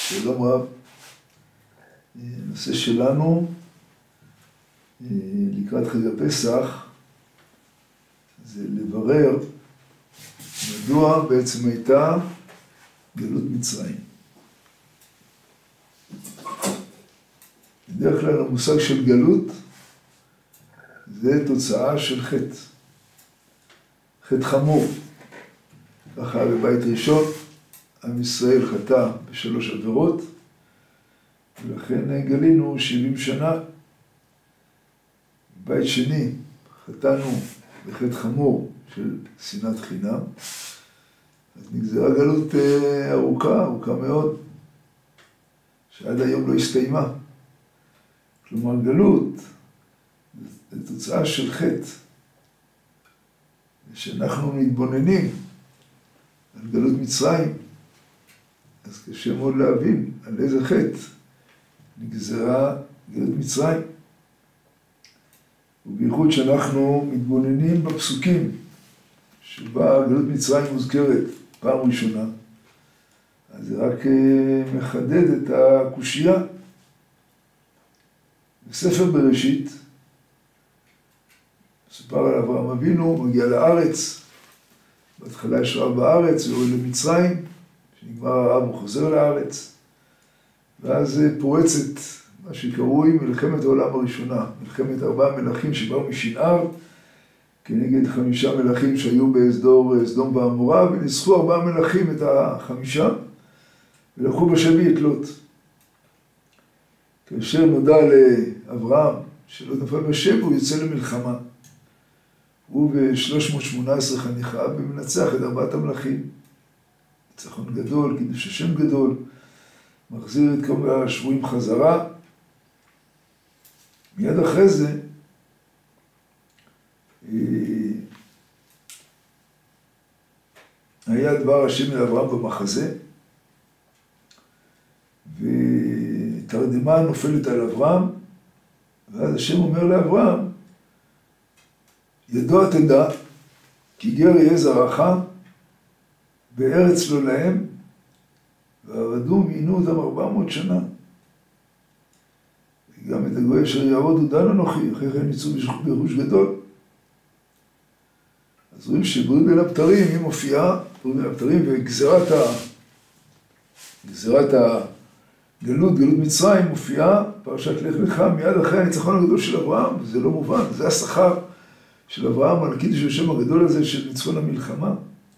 שלום רב. הנושא שלנו לקראת חג הפסח זה לברר מדוע בעצם הייתה גלות מצרים. בדרך כלל המושג של גלות זה תוצאה של חטא, חטא חמור. ככה בבית ראשון עם ישראל חטא בשלוש עבירות, ולכן גלינו 70 שנה. בבית שני חטאנו בחטא חמור של שנאת חינם, אז נגזרה גלות ארוכה מאוד, שעד היום לא הסתיימה. כלומר גלות זה תוצאה של חטא, ושאנחנו מתבוננים על גלות מצרים, אז קשה מאוד להבין על איזה חטא נגזרה גלות מצרים. ובייחוד שאנחנו מתבוננים בפסוקים שבה גלות מצרים מוזכרת פעם ראשונה, אז זה רק מחדד את הקושיה. בספר בראשית מסופר על אברהם אבינו, מגיע לארץ, בהתחלה יש רעב בארץ, הוא יורד למצרים, כשנגמר הרעב הוא חוזר לארץ, ואז פורצת מה שקרוי מלחמת העולם הראשונה, מלחמת 4 מלכים שבאו משנער, כנגד 5 מלכים שהיו באזור סדום ועמורה, וניצחו 4 מלכים את ה5, ולקחו בשבי את לוט. כאשר נודע לאברהם שלא נפל בשבי, הוא יוצא למלחמה. הוא ב-318 חניכיו ומנצח את 4 המלכים. ניצחון גדול, קידוש השם גדול, מחזיר את כל השבויים חזרה. מיד אחרי זה, היה דבר השם אל אברהם במחזה, ותרדמה נופלת על אברהם, ואז השם אומר לאברהם, ידוע תדע, כי גר יהיה זרעך, בארץ לא להם, ועבדו ועינו אותם 400 שנה. וגם את הגוי אשר יעבודו דן אנוכי, אחרי כן יצאו ברכוש גדול. אז רואים שבריאות בין הבתרים היא מופיעה, בריאות בין הבתרים, וגזירת הגלות, גלות מצרים, מופיעה, פרשת לך לך, מיד אחרי הניצחון הגדול של אברהם, וזה לא מובן, זה השכר של אברהם על קידוש השם הגדול הזה של ניצחון המלחמה.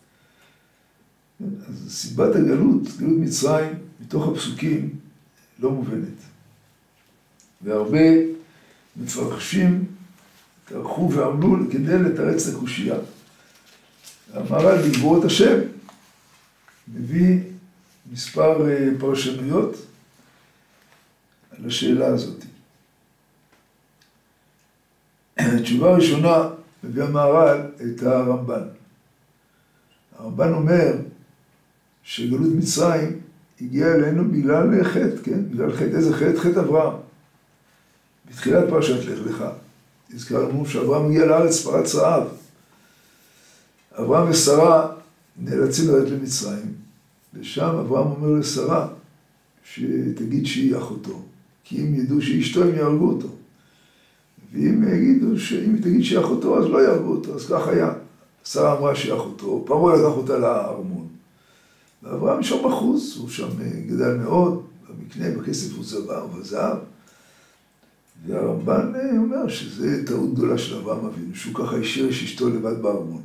אז סיבת הגלות, גלות מצרים, מתוך הפסוקים, לא מובנת. והרבה מפרשים טרחו ועמלו כדי לתרץ את הקושיה. המהר"ל בגבורות השם מביא מספר פרשנויות על השאלה הזאת. התשובה הראשונה מביא המהר"ל את הרמב"ן. הרמב"ן אומר שגלות מצרים הגיעה אלינו בגלל חטא, כן? בגלל חטא, איזה חטא? חטא אברהם. בתחילת פרשת לך לך, הזכר לנו שאברהם הגיע לארץ פרץ רעב. אברהם ושרה נאלצים לרדת למצרים, ושם אברהם אומר לשרה שתגיד שהיא אחותו, כי אם ידעו שהיא אשתו הם יהרגו אותו. ואם יגידו שאם היא תגיד שהיא אחותו אז לא יהרגו אותו, אז כך היה. שרה אמרה שהיא אחותו, פרעה לקח אותה לארמון. ואברהם שם בחוץ, הוא שם גדל מאוד, במקנה, בכסף ובזהב. והרמב"ן אומר שזה טעות גדולה של אברהם אבינו, שהוא ככה השאיר אשתו לבד בארמון.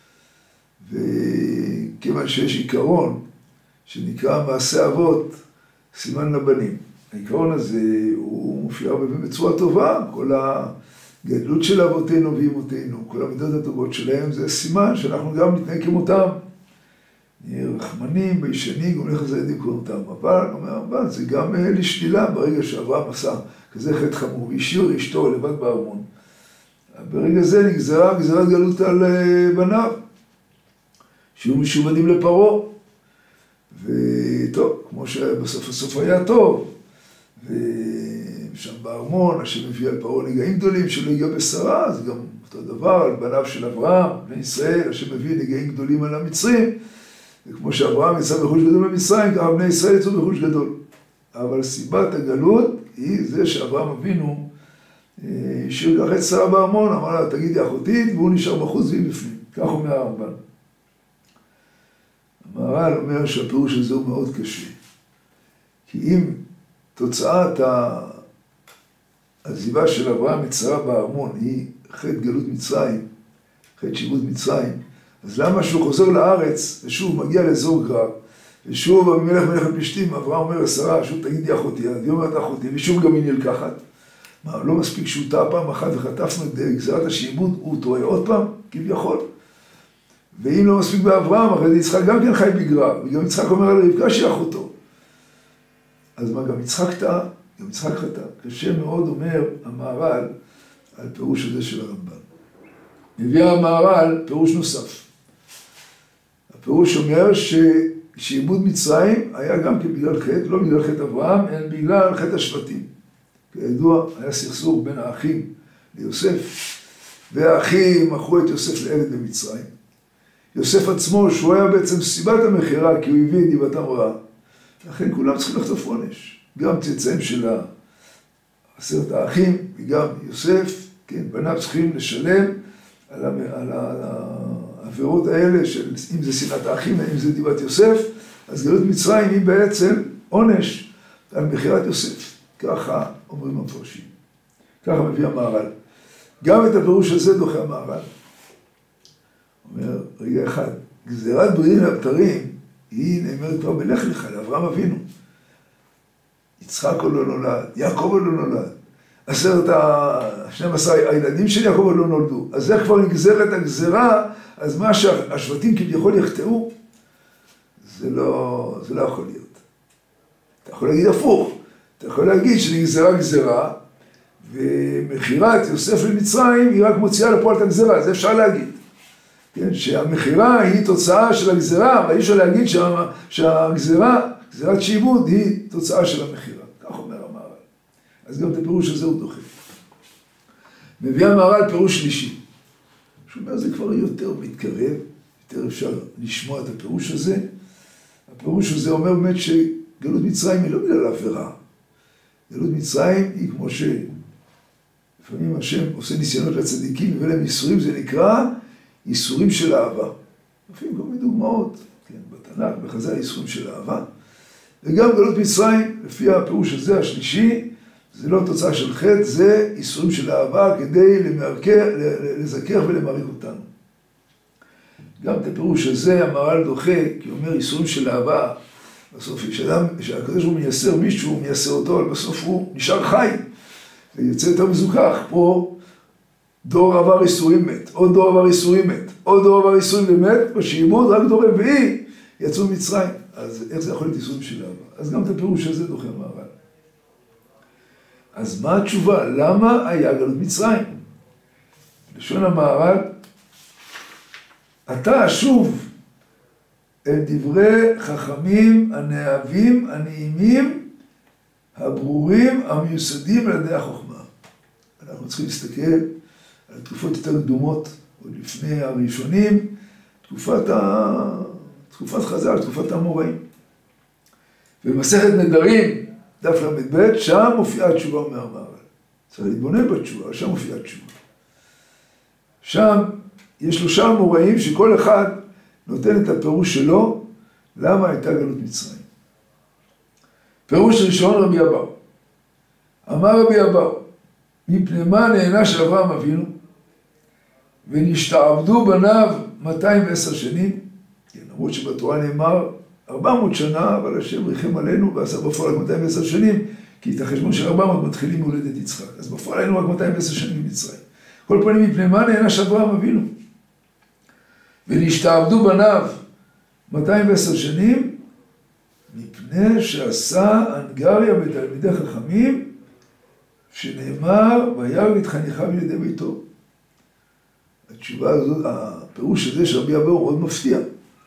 וכיוון שיש עיקרון שנקרא מעשה אבות, סימן לבנים. העיקרון הזה הוא מופיע בצורה טובה, כל הגדלות של אבותינו ואימותינו, כל המידות הטובות שלהם, זה סימן שאנחנו גם נתנהג כמותם. נהיה רחמנים, ביישנים, גם לך זיידים כמותם. אבל זה גם לשלילה ברגע שאברהם עשה כזה חטא חמור, והשאיר אשתו לבד בארמון. ברגע זה נגזרה גזירת גלות על בניו, שיהיו משועבדים לפרעה. וטוב, כמו שבסוף הסוף היה טוב, ושם בארמון, השם מביא על פרעה נגעים גדולים שלא יגיע בשרה, זה גם אותו דבר על בניו של אברהם, בני ישראל, השם מביא נגעים גדולים על המצרים, וכמו שאברהם יצא בחוש גדול במצרים, ככה בני ישראל יצאו בחוש גדול. אבל סיבת הגלות היא זה שאברהם אבינו השאיר ככה את שרה בארמון, אמר לה, תגידי אחותי, והוא נשאר בחוץ והיא בפנים. כך אומר הרמב"ן. המהר"ל אומר שהפירוש הזה הוא מאוד קשה. כי אם תוצאת העזיבה של אברהם את שרה בארמון היא חטא גלות מצרים, חטא שיבוט מצרים, אז למה שהוא חוזר לארץ ושוב מגיע לאזור גרר, ושוב המלך מלך הפלישתים, אברהם אומר לשרה, שוב תגידי אחותי, אז היא אומרת אחותי, ושוב גם היא נלקחת. מה, לא מספיק שהוא טעה פעם אחת וחטפנו את גזירת השיבוט, הוא טועה עוד פעם, כביכול. ואם לא מספיק באברהם, אחרי יצחק גם כן חי בגרר, וגם יצחק אומר על רבקה שהיא אחותו. אז מה, גם יצחק טעה, גם יצחק חטא. קשה מאוד אומר המהר"ל על פירוש הזה של הרמב"ן. מביא המהר"ל פירוש נוסף. הפירוש אומר ששיבוט מצרים היה גם כן בגלל חטא, לא בגלל חטא אברהם, אלא בגלל חטא השבטים. כידוע, היה סכסוך בין האחים ליוסף, והאחים מכרו את יוסף לעבד במצרים. יוסף עצמו, שהוא היה בעצם סיבת המכירה, כי הוא הביא את דיבתם רעה. לכן כולם צריכים לחטוף עונש. גם צאצאים של 10 האחים, וגם יוסף, כן, בניו צריכים לשלם על העבירות האלה, של, אם זה שנאת האחים, אם זה דיבת יוסף, אז גלות מצרים היא בעצם עונש על מכירת יוסף. ככה אומרים המפרשים. ככה מביא המהר"ל. גם את הפירוש הזה דוחה המהר"ל. אומר, רגע אחד, גזירת בריאים לבתרים, היא נאמרת כבר בלך לך, לאברהם אבינו. יצחק עוד לא נולד, יעקב עוד לא נולד. 12 הילדים של יעקב עוד לא נולדו. אז איך כבר נגזרת הגזירה, אז מה שהשבטים כביכול יחטאו, זה לא יכול להיות. אתה יכול להגיד הפוך. אתה יכול להגיד שנגזרה גזירה, ומכירת יוסף למצרים היא רק מוציאה לפועל את הגזירה, זה אפשר להגיד. כן, שהמכירה היא תוצאה של הגזירה, אבל אי אפשר להגיד שהגזירה, גזירת שיבוט, היא תוצאה של המכירה. כך אומר המהר"ל. אז גם את הפירוש הזה הוא דוחה. מביא המהר"ל פירוש שלישי. שאומר, זה כבר יותר מתקרב, יותר אפשר לשמוע את הפירוש הזה. הפירוש הזה אומר באמת שגלות מצרים היא לא בגלל עבירה. גלות מצרים היא כמו לפעמים השם עושה ניסיונות לצדיקים ולהם ייסורים, זה נקרא ייסורים של אהבה. לפעמים כל מיני דוגמאות, כן, בתנ"ך, בחז"ל ייסורים של אהבה. וגם גלות מצרים, לפי הפירוש הזה השלישי, זה לא תוצאה של חטא, זה ייסורים של אהבה כדי לזכר ולמעריך אותנו. גם את הפירוש הזה המהר"ל דוחה, כי הוא אומר ייסורים של אהבה, בסוף כשהקדוש הוא מייסר מישהו, הוא מייסר אותו, אבל בסוף הוא נשאר חי, ויוצא יותר מזוכח. פה דור עבר ייסורים מת, עוד דור עבר ייסורים מת, עוד דור עבר ייסורים ומת, בשיבוט רק דור רביעי יצאו ממצרים. אז איך זה יכול להיות ייסורים של אהבה? אז גם את הפירוש הזה דוחה המהר"ל. אז מה התשובה? למה היה גלות מצרים? לשון המהר"ל, אתה שוב אל דברי חכמים, הנאהבים, הנעימים, הברורים, המיוסדים על ידי החוכמה. אנחנו צריכים להסתכל על תקופות יותר קדומות, עוד לפני הראשונים, תקופת חז"ל, תקופת האמוראים. במסכת נדרים, דף ל"ב, שם מופיעה התשובה מהמהר"ל. צריך להתבונן בתשובה, שם מופיעה התשובה. שם יש 3 אמוראים שכל אחד נותן את הפירוש שלו, למה הייתה גלות מצרים. פירוש ראשון רבי אבאו. אמר רבי אבאו, מפני מה נענש אברהם אבינו, ונשתעבדו בניו 210 שנים, כן, למרות שבתורה נאמר 400 שנה, אבל השם ריחם עלינו ועשה בפועל 210 שנים, כי את החשבון של 400 מתחילים מהולדת יצחק. אז בפועל היינו רק 210 שנים במצרים. כל פנים, מפני מה נענש אברהם אבינו? ונשתעבדו בניו 210 שנים, מפני שעשה הנגריה בתלמידי חכמים, שנאמר, וירא את חניכיו לידי ביתו. התשובה הזאת, הפירוש הזה של רבי אבאו מאוד מפתיע.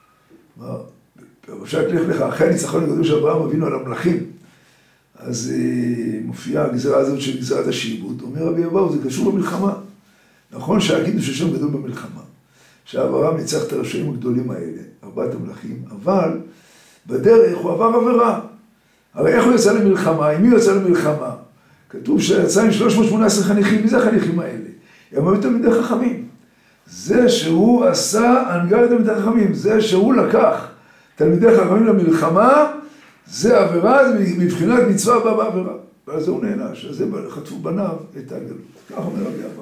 פירושת לך לך, אחרי הניצחון הגדול של אברהם אבינו על המלכים, אז מופיעה הגזרה הזאת של גזרת השיבוט. אומר רבי אבאו, זה קשור במלחמה. נכון שהיה קידוש השם גדול במלחמה. שאברהם ניצח את הרשעים הגדולים האלה, 4 המלכים, אבל בדרך הוא עבר עבירה. הרי איך הוא יצא למלחמה? עם מי הוא יצא למלחמה? כתוב שיצא עם 318 חניכים. מי זה החניכים האלה? הם היו תלמידי חכמים. זה שהוא עשה הנהגה לתלמידי חכמים, זה שהוא לקח תלמידי חכמים למלחמה, זה עבירה, זה מבחינת מצווה הבאה בעבירה. ועל זה הוא נענש, על זה חטפו בניו את הגלות. כך אומר רבי אבאו.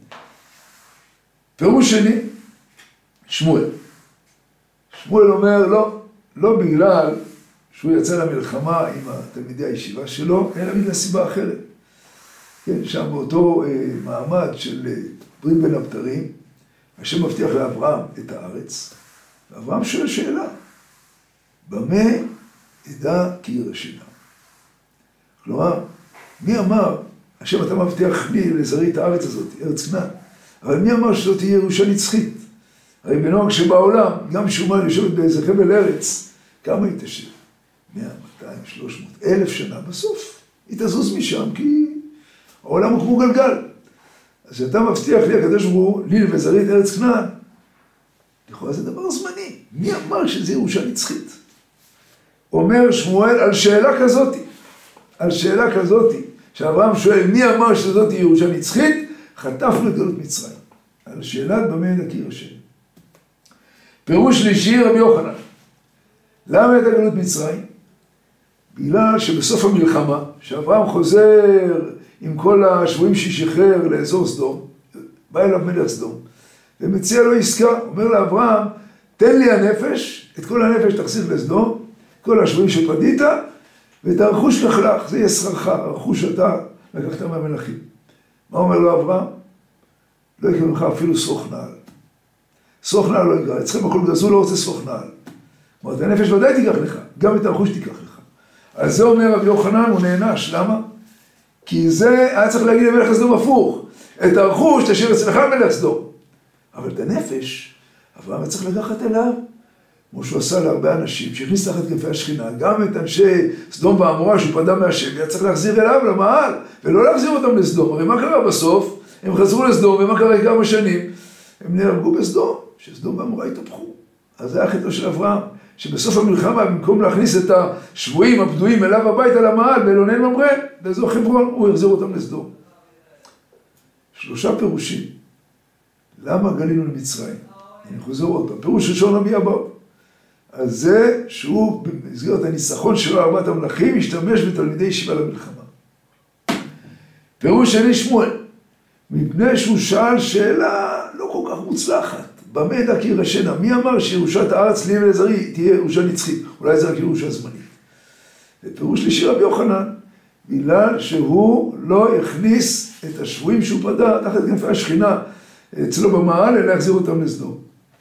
פירוש שני, שמואל. שמואל אומר לא בגלל שהוא יצא למלחמה עם תלמידי הישיבה שלו, אלא בגלל סיבה אחרת. כן, שם באותו מעמד של ברית בין הבתרים, השם מבטיח לאברהם את הארץ, ואברהם שואל שאלה, במה ידע כי ירשנה? כלומר, מי אמר, השם אתה מבטיח לי לזרעי את הארץ הזאת, ארץ כנען, אבל מי אמר שזאת תהיה ירושה נצחית? הרי בנוהג שבעולם, גם שאומה לשבת באיזה חבל ארץ, כמה היא תשב? 100, 200, 300, 1,000 שנה, בסוף היא תזוז משם, כי העולם הוא כמו גלגל. אז אתה מבטיח לי, הקדוש ברוך הוא, לי ולזרעי את ארץ כנען, לכאורה זה דבר זמני. מי אמר שזה ירושה נצחית? אומר שמואל על שאלה כזאת, שאברהם שואל מי אמר שזאת ירושה נצחית, חטפנו את גלות מצרים. על שאלת במה ידע כי ירשנה. פירוש שלישי רבי יוחנן. למה הייתה גלות מצרים? בגלל שבסוף המלחמה, שאברהם חוזר עם כל השבויים ששחרר לאזור סדום, בא אליו מלך סדום, ומציע לו עסקה, אומר לאברהם, תן לי הנפש, את כל הנפש תחזיר לסדום, כל השבויים שפדית, ואת הרכוש לך, זה יהיה שכרך, הרכוש אתה לקחת מהמלכים. מה אומר לו אברהם? לא יקרה ממך אפילו שרוך נעל. שרוך נעל לא יקרה, אצלכם הכל גזול, לא רוצה שרוך נעל. כלומר, את הנפש ודאי תיקח לך, גם את הרכוש תיקח לך. אז זה אומר רבי יוחנן, הוא נענש, למה? כי זה היה צריך להגיד למלך סדום הפוך. את הרכוש תשאיר אצלך מלך סדום. אבל את הנפש, אברהם צריך לקחת אליו, כמו שהוא עשה להרבה אנשים, שהכניס תחת כנפי השכינה, גם את אנשי סדום ועמורה שהוא פדה מהשם, היה צריך להחזיר אליו למעל, ולא להחזיר אותם לסדום. הרי מה קרה בסוף? הם חזרו לסדום, ומה קרה כמה שנים? הם נהרגו בסדום, שסדום ועמורה התהפכו. אז זה היה חטאו של אברהם, שבסוף המלחמה, במקום להכניס את השבויים הפדויים אליו הביתה למעל, באלוני ממרא, באזור חברון, הוא יחזיר אותם לסדום. 3 פירושים. למה גלינו למצרים? אני חוזר עוד פעם. פירוש ראשון רבי אבאו. אז זה שהוא במסגרת הניצחון שלו 4 המלכים, השתמש בתלמידי ישיבה למלחמה. פירוש שני שמואל. מפני שהוא שאל שאלה לא כל כך מוצלחת. במה ידע כי ירשנה? מי אמר שירושת הארץ לי ולזרעי תהיה ירושה נצחית? אולי זה רק ירושה זמנית. ופירוש שלישי רבי יוחנן, בגלל שהוא לא הכניס את השבויים שהוא פדה תחת כנפי השכינה אצלו במעל, אלא להחזיר אותם לסדום.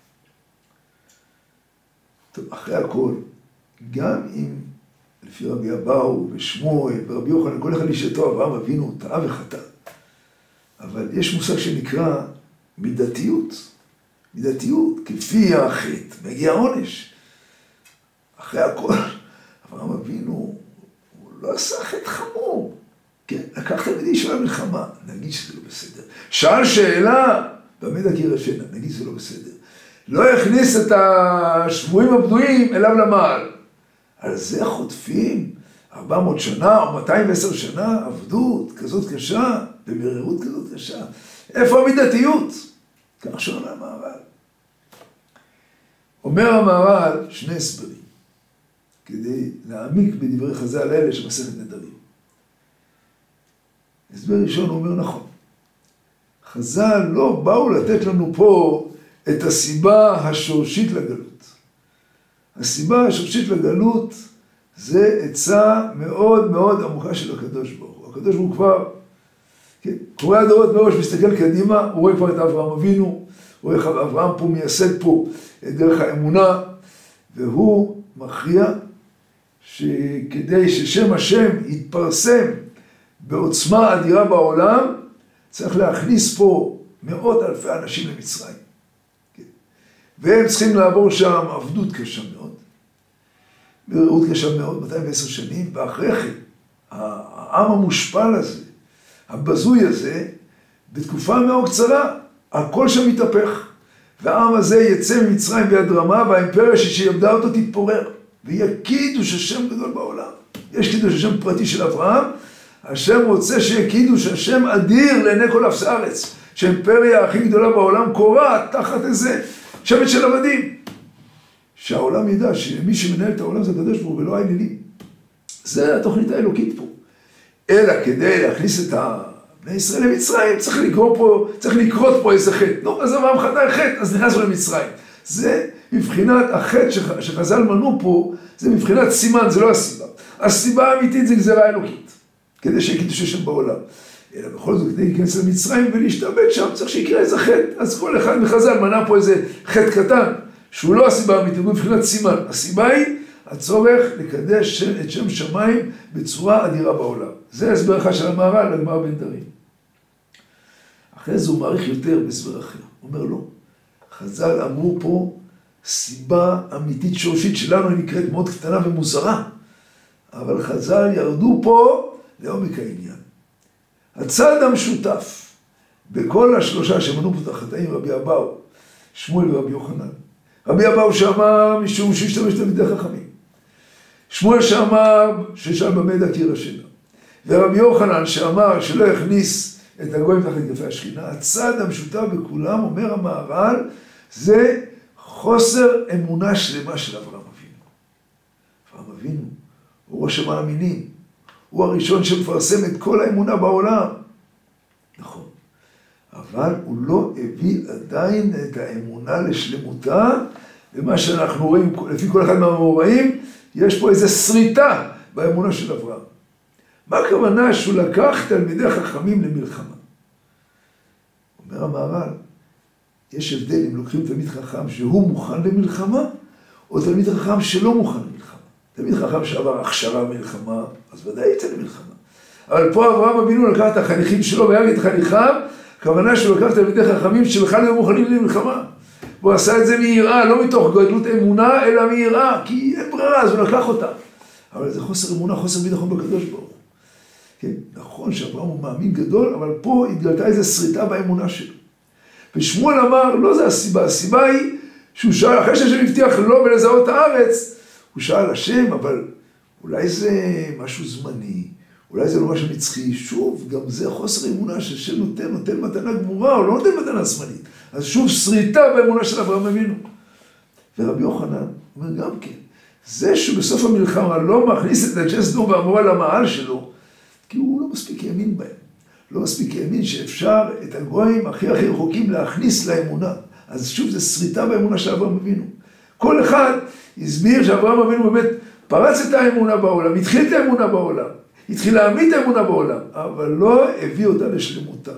טוב, אחרי הכל, גם אם לפי רבי אבאו ושמואל ורבי יוחנן, כל אחד לשתו אברהם אבינו טעה וחטא. אבל יש מושג שנקרא מידתיות. מידתיות, כפי החטא, מגיע עונש. אחרי הכל, אברהם אבינו, הוא לא עשה חטא חמור. כן, לקח תלמידי ישיבה למלחמה, נגיד שזה לא בסדר. שאל שאלה, במה ידע כי ירשנה, נגיד שזה לא בסדר. לא הכניס את השבויים הפדויים אליו למעל. על זה חוטפים 400 שנה או 210 שנה עבדות כזאת קשה, במרירות כזאת קשה. איפה המידתיות? כך שואל המהר"ל. אומר המהר"ל 2 הסברים, כדי להעמיק בדברי חז"ל האלה של מסכת נדרים. הסבר ראשון הוא אומר נכון. חז"ל לא באו לתת לנו פה את הסיבה השורשית לגלות. הסיבה השורשית לגלות זה עצה מאוד מאוד עמוקה של הקדוש ברוך הוא. הקדוש ברוך הוא כבר, כן, קורא הדורות מראש, מסתכל קדימה, הוא רואה כבר את אברהם אבינו, הוא רואה איך אברהם פה מייסד פה את דרך האמונה, והוא מכריע שכדי ששם השם יתפרסם בעוצמה אדירה בעולם, צריך להכניס פה 100,000 אנשים למצרים. והם צריכים לעבור שם עבדות קשה מאוד, מרירות קשה מאוד, 210 שנים, ואחרי כן, העם המושפל הזה, הבזוי הזה, בתקופה מאוד קצרה, הכל שם מתהפך, והעם הזה יצא ממצרים ביד רמה, והאימפריה שיעבדה אותו תתפורר, ויקידו ששם גדול בעולם. יש קידוש השם פרטי של אברהם, השם רוצה שיהיה קידוש השם אדיר לעיני כל אפס הארץ, שהאימפריה הכי גדולה בעולם קורעת תחת איזה שבט של עבדים. שהעולם ידע שמי שמנהל את העולם זה הקדוש ברוך הוא ולא האלילים. זה התוכנית האלוקית פה. אלא כדי להכניס את בני ישראל למצרים, צריך לקרות פה איזה חטא. נו, אז אברהם חטא חטא, אז נכנסנו למצרים. זה מבחינת החטא שחז"ל מנו פה, זה מבחינת סימן, זה לא הסיבה. הסיבה האמיתית זה גזירה אלוקית, כדי שקידוש השם בעולם. אלא בכל זאת, כדי להיכנס למצרים ולהשתבט שם, צריך שיקרה איזה חטא. אז כל אחד מחז"ל מנה פה איזה חטא קטן, שהוא לא הסיבה האמיתית, הוא מבחינת סימן. הסיבה היא הצורך לקדש את שם שמיים בצורה אדירה בעולם. זה הסבר אחד של המהר"ל לגמרא בנדרים. אחרי זה הוא מעריך יותר בהסבר אחר. הוא אומר לא. חז"ל אמרו פה סיבה אמיתית שורשית שלנו, היא נקראת מאוד קטנה ומוזרה. אבל חז"ל ירדו פה לעומק העניין. הצד המשותף בכל השלושה שמנו פה את החטאים, רבי אבאו, שמואל ורבי יוחנן. רבי אבאו שאמר משום שהשתמש תלמידי חכמים. שמואל שאמר ששאל במה דקיר השינה. ורבי יוחנן שאמר שלא יכניס את הגויים תחת כנפי השכינה. הצד המשותף בכולם, אומר המהר"ל, זה חוסר אמונה שלמה של אברהם אבינו. אברהם אבינו הוא ראש המאמינים, הוא הראשון שמפרסם את כל האמונה בעולם. נכון. אבל הוא לא הביא עדיין את האמונה לשלמותה, ומה שאנחנו רואים, לפי כל אחד מהמאורעים, יש פה איזו שריטה באמונה של אברהם. מה הכוונה שהוא לקח תלמידי חכמים למלחמה? אומר המהר"ל, יש הבדל אם לוקחים תלמיד חכם שהוא מוכן למלחמה, או תלמיד חכם שלא מוכן למלחמה. תלמיד חכם שעבר הכשרה מלחמה, אז ודאי יצא למלחמה. אבל פה אברהם אבינו לקח את החניכים שלו והרג את חניכיו, הכוונה שהוא לקח תלמידי חכמים שבכלל היו מוכנים למלחמה. והוא עשה את זה מיראה, לא מתוך גדלות אמונה, אלא מיראה, כי אין ברירה, אז הוא לקח אותה. אבל זה חוסר אמונה, חוסר ביטחון בקדוש ברוך הוא. כן, נכון שאברהם הוא מאמין גדול, אבל פה התגלתה איזו שריטה באמונה שלו. ושמואל אמר, לא זה הסיבה, הסיבה היא שהוא שאל, אחרי שהשם הבטיח לו ולזהות הארץ, הוא שאל השם, אבל אולי זה משהו זמני, אולי זה לא משהו נצחי, שוב, גם זה חוסר אמונה שהשם נותן מתנה גמורה, או לא נותן מתנה זמנית. אז שוב, שריטה באמונה של אברהם אבינו. ורבי יוחנן אומר גם כן, זה שבסוף המלחמה לא מכניס את אנשי סדום ועמורה למעל שלו, כי הוא לא מספיק יאמין בהם. לא מספיק יאמין שאפשר את הגויים הכי רחוקים להכניס לאמונה. אז שוב, זה שריטה באמונה של אברהם אבינו. כל אחד הסביר שאברהם אבינו באמת פרץ את האמונה בעולם, התחיל את האמונה בעולם, התחיל להעמיד את האמונה בעולם, אבל לא הביא אותה לשלמותה.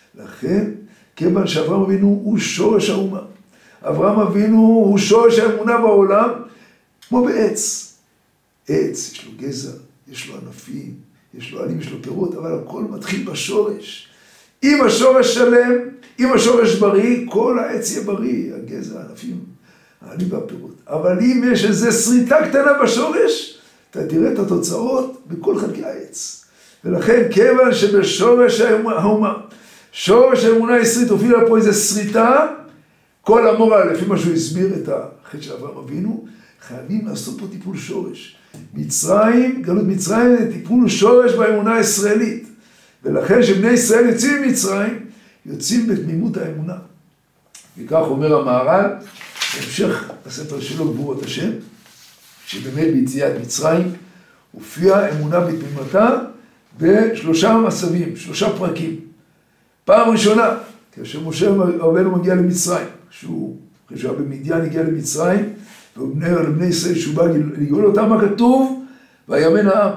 לכן, כיוון שאברהם אבינו הוא שורש האומה. אברהם אבינו הוא שורש האמונה בעולם, כמו בעץ. עץ, יש לו גזע, יש לו ענפים, יש לו עלים, יש לו פירות, אבל הכל מתחיל בשורש. אם השורש שלם, אם השורש בריא, כל העץ יהיה בריא, הגזע, הענפים, העלים והפירות. אבל אם יש איזו שריטה קטנה בשורש, אתה תראה את התוצאות בכל חלקי העץ. ולכן, כיוון שבשורש האומה, שורש האמונה הישראלית הובילה פה איזו שריטה, כל המורה, לפי מה שהוא הסביר את החטא של אברהם אבינו, חייבים לעשות פה טיפול שורש. מצרים, גלות מצרים זה טיפול שורש באמונה הישראלית. ולכן שבני ישראל יוצאים ממצרים, יוצאים בתמימות האמונה. וכך אומר המהר"ל, בהמשך הספר שלו גבורות השם, שבאמת ביציאת מצרים, הופיעה אמונה בתמימתה בשלושה מצבים, שלושה פרקים. פעם ראשונה, כאשר משה רבנו מגיע למצרים, אחרי שהוא היה במדיין הגיע למצרים, ובני ישראל שהוא בא לגאול אותם, מה כתוב? ויאמן העם.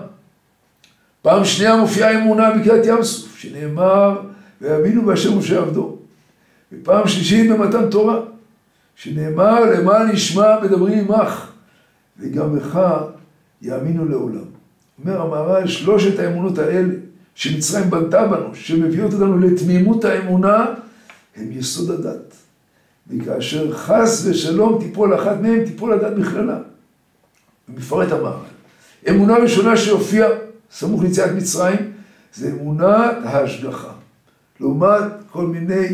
פעם שנייה מופיעה אמונה בקריאת ים סוף, שנאמר, ויאמינו בהשם משה עבדו. ופעם שלישית במתן תורה, שנאמר, למען נשמע מדברים עמך, וגם לך יאמינו לעולם. אומר המהר"ל, שלושת האמונות האלה, שמצרים בנתה בנו, שמביאות אותנו לתמימות האמונה, הם יסוד הדת. וכאשר חס ושלום תיפול אחת מהם, תיפול הדת בכללה. ומפרט המהר"ל. אמונה ראשונה שהופיעה סמוך ליציאת מצרים, זה אמונת ההשגחה. לעומת כל מיני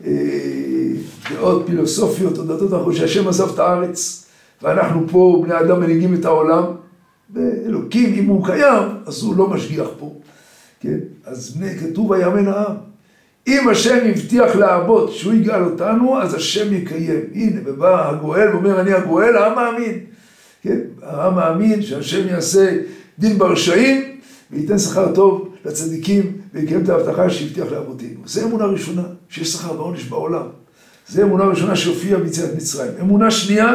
דעות פילוסופיות או דתות אחרות, שהשם עזב את הארץ, ואנחנו פה בני אדם מנהיגים את העולם. ואלוקים, אם הוא קיים, אז הוא לא משגיח פה. כן? אז כתוב ויאמן העם. אם השם הבטיח לאבות שהוא יגאל אותנו, אז השם יקיים. הנה, ובא הגואל ואומר, אני הגואל, העם מאמין. כן? העם מאמין שהשם יעשה דין ברשעים, וייתן שכר טוב לצדיקים, ויקיים את ההבטחה שהבטיח לאבותינו. זו אמונה ראשונה, שיש שכר ועונש בעולם. זו אמונה ראשונה שהופיעה ביציאת מצרים. אמונה שנייה,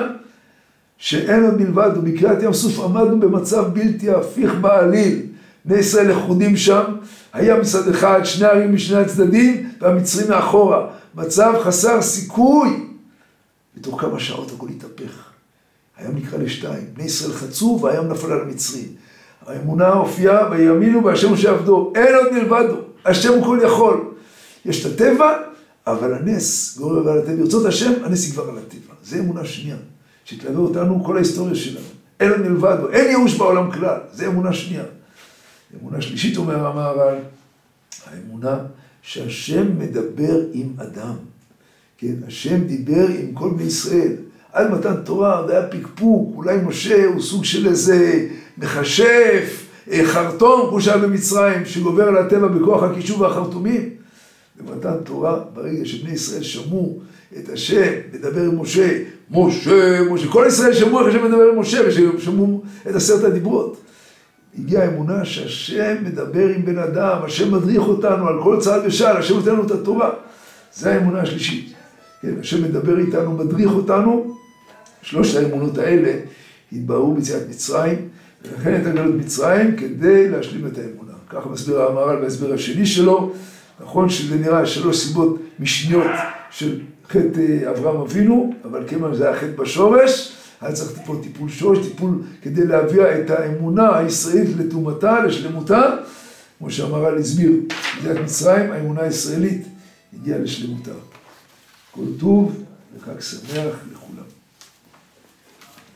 שאין עוד מלבד, ובקריעת ים סוף עמדנו במצב בלתי הפיך בעליל. בני ישראל לכודים שם, היה מצד אחד, שני ערים משני הצדדים, והמצרים מאחורה. מצב חסר סיכוי. בתוך כמה שעות הכל התהפך. הים נקרא לשתיים. בני ישראל חצו והים נפל על המצרים. האמונה הופיעה ויאמינו בהשם שעבדו. אין עוד מלבדו. השם הוא כל יכול. יש את הטבע, אבל הנס גורר על הטבע. ברצות השם, הנס יגבר על הטבע. זו אמונה שנייה, שתלווה אותנו כל ההיסטוריה שלנו. אין עוד מלבדו. אין ייאוש בעולם כלל. זו אמונה שנייה. אמונה שלישית אומר המהר"ל, האמונה שהשם מדבר עם אדם. כן, השם דיבר עם כל בני ישראל. עד מתן תורה, זה היה פיקפוק, אולי משה הוא סוג של איזה מכשף, חרטום, כמו שהיה במצרים, שגובר על הטבע בכוח הכישוב והחרטומים. במתן תורה, ברגע שבני ישראל שמעו את השם מדבר עם משה, משה, משה, כל ישראל שמעו איך השם מדבר עם משה, ושמעו את 10 הדיברות. הגיעה האמונה שהשם מדבר עם בן אדם, השם מדריך אותנו על כל צעד ושעל, השם נותן לנו את התורה. זו האמונה השלישית. כן, השם מדבר איתנו, מדריך אותנו. 3 האמונות האלה התבררו ביציאת מצרים, ולכן הייתה גלות מצרים כדי להשלים את האמונה. ככה מסביר המהר"ל בהסבר השני שלו. נכון שזה נראה 3 סיבות משניות של חטא אברהם אבינו, אבל כיוון זה היה חטא בשורש, היה צריך טיפול שורש, טיפול כדי להביא את האמונה הישראלית לתאומתה, לשלמותה. כמו שהמהר"ל הסביר, ביציאת מצרים, האמונה הישראלית הגיעה לשלמותה. כל טוב וחג שמח לכולם.